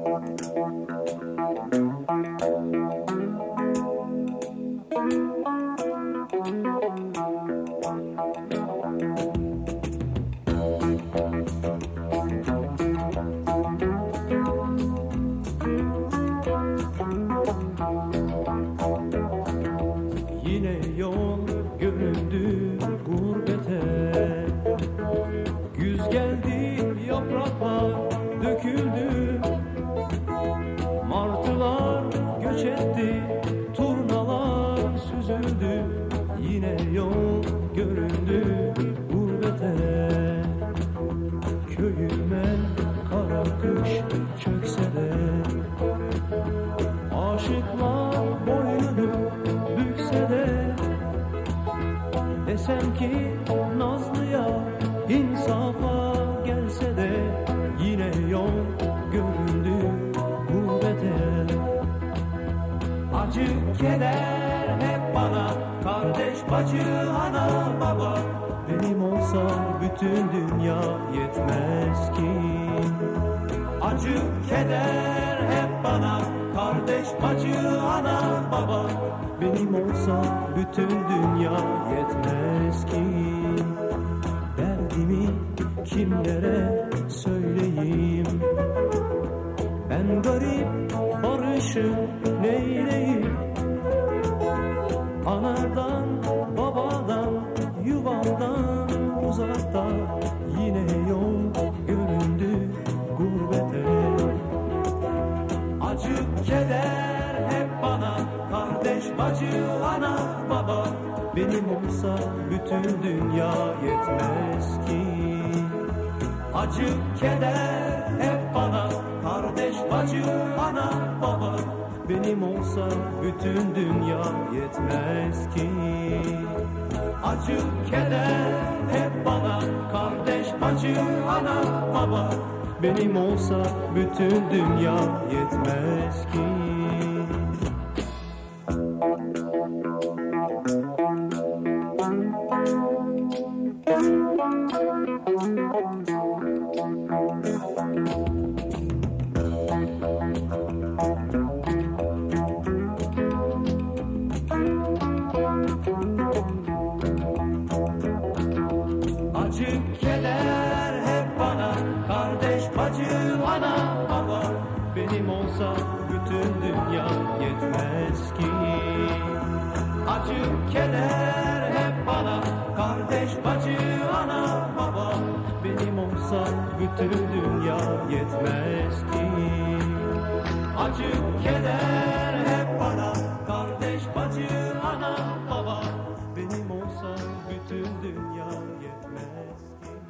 Desem ki Nazlı'ya insafa gelse de yine yol göründü gurbete. Acı keder hep bana, kardeş bacı ana baba. Benim olsa bütün dünya yetmez ki. Acı keder hep bana, kardeş bacı ana baba. Benim olsa bütün dünya yetmez ki. Derdimi kimlere söyleyeyim? Ben garip barışım neyleyim? Anadan babadan yuvamdan uzakta yine yol göründü gurbete. Acı keder hep bana, kardeş bacı ana baba. Benim olsa bütün dünya yetmez ki. Acı keder hep bana, kardeş bacı ana baba. Benim olsa bütün dünya yetmez ki. Acı keder hep bana, kardeş bacı ana baba. Benim olsa bütün dünya yetmez ki. Acı keder hep bana, kardeş bacı ana baba. Benim olsa bütün dünya yetmez ki. Acı keder hep bana, kardeş bacı ana baba. Benim olsa bütün dünya yetmez ki. Acı keder hep bana, kardeş bacı ana baba. Benim olsa bütün dünya yetmez ki.